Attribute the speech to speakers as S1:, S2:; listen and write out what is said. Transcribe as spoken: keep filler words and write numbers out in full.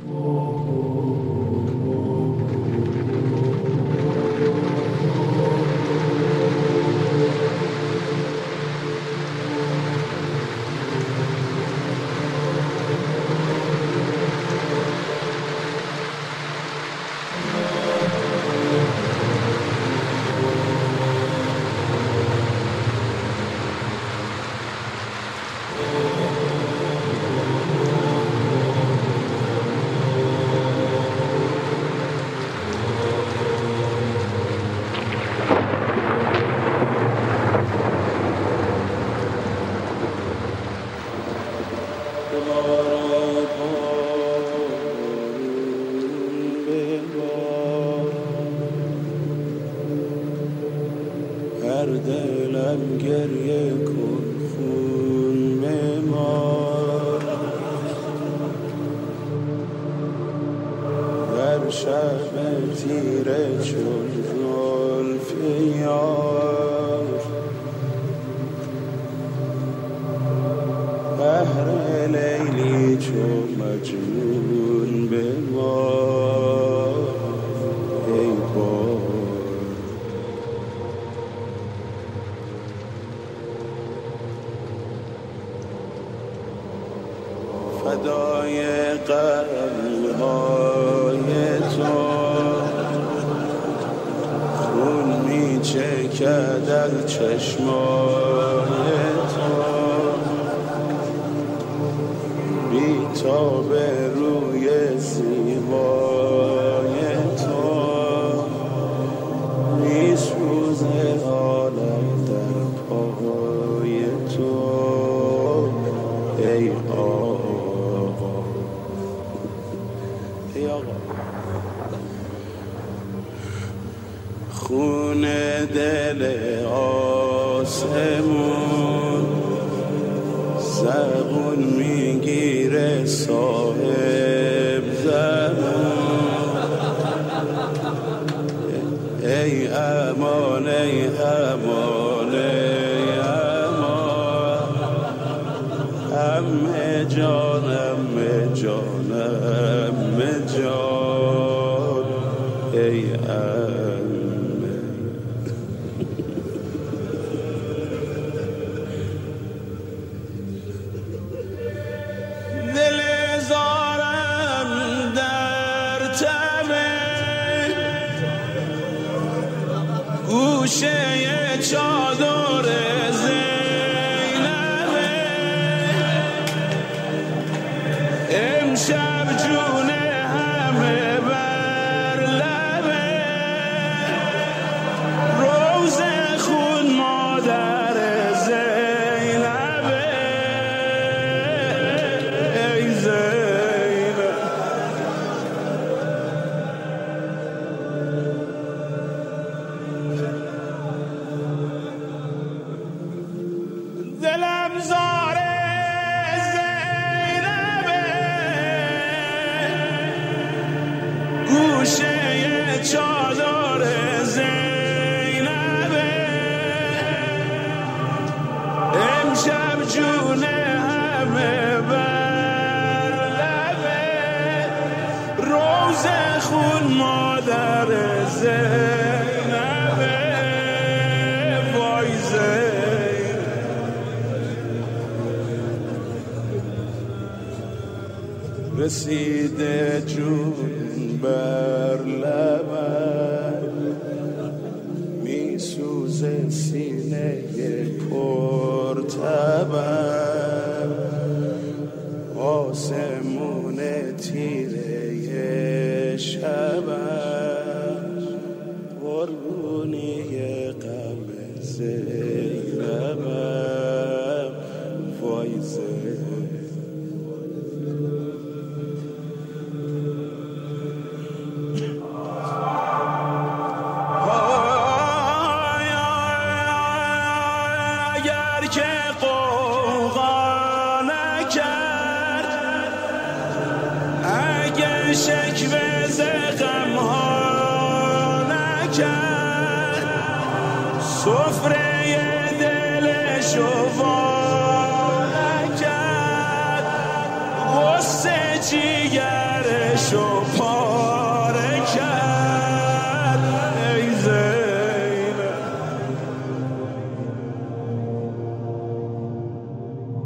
S1: در دلم گریه کن خون بمار، در شب تیره چون زلف یار، بهر لیلی چون مجنون بمار ای بار. فدای قلب‌های تو خون می چکد از چشمای تو، بی تاب روی زیبای تو، می سوزه عالم در پای تو ای آقا. خون دل آسمون زبون میگیره صاحب زبون، ای امان ای امان ای امان، همه جان همه جان همه جان ای امان. دل زارم در تمه گوشه چادر زینبه، امشب جون همه بر لبه، روز خون مادر زینبه ای زینب. دلم زاره زینبه گوشه چادر زینبه، امشب جون همه بر لبه، روز خون مادر زینبه وای زینب. رسیده جون بر لبم، می سوزه سینه پر تبم، آسمون تیره شبم، قربونی غم زینبم وای زینب. شکوه ز غم‌ها نکرد، سفره دلشو وا نکرد، غصه جیگرش و پا